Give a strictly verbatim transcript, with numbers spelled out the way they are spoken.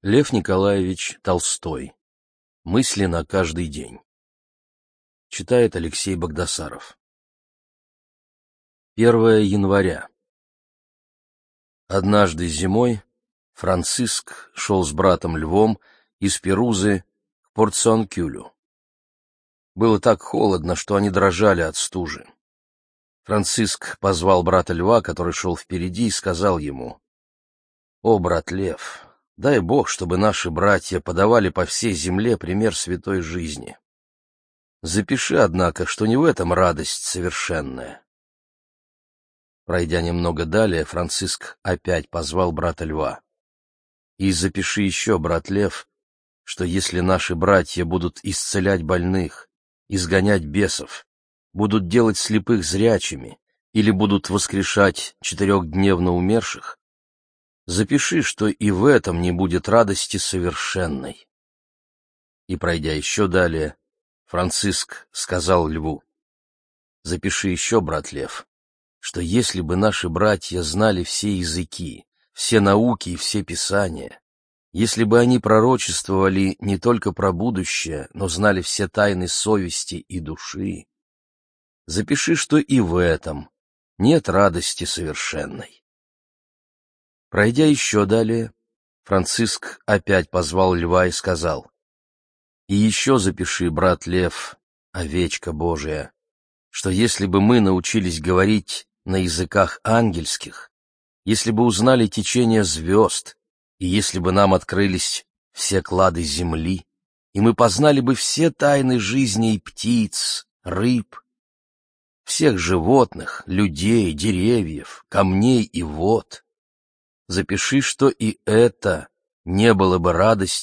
Лев Николаевич Толстой. Мысли на каждый день. Читает Алексей Богдасаров. первое января. Однажды зимой Франциск шел с братом Львом из Перузы к Порт-Сан-Кюлю. Было так холодно, что они дрожали от стужи. Франциск позвал брата Льва, который шел впереди, и сказал ему: «О, брат Лев, дай Бог, чтобы наши братья подавали по всей земле пример святой жизни. Запиши, однако, что не в этом радость совершенная». Пройдя немного далее, Франциск опять позвал брата Льва. «И запиши еще, брат Лев, что если наши братья будут исцелять больных, изгонять бесов, будут делать слепых зрячими или будут воскрешать четырехдневно умерших, запиши, что и в этом не будет радости совершенной». И, пройдя еще далее, Франциск сказал Льву: «Запиши еще, брат Лев, что если бы наши братья знали все языки, все науки и все писания, если бы они пророчествовали не только про будущее, но знали все тайны совести и души, запиши, что и в этом нет радости совершенной». Пройдя еще далее, Франциск опять позвал Льва и сказал: «И еще запиши, брат Лев, овечка Божия, что если бы мы научились говорить на языках ангельских, если бы узнали течение звезд, и если бы нам открылись все клады земли, и мы познали бы все тайны жизни и птиц, рыб, всех животных, людей, деревьев, камней и вод, запиши, что и это не было бы радостью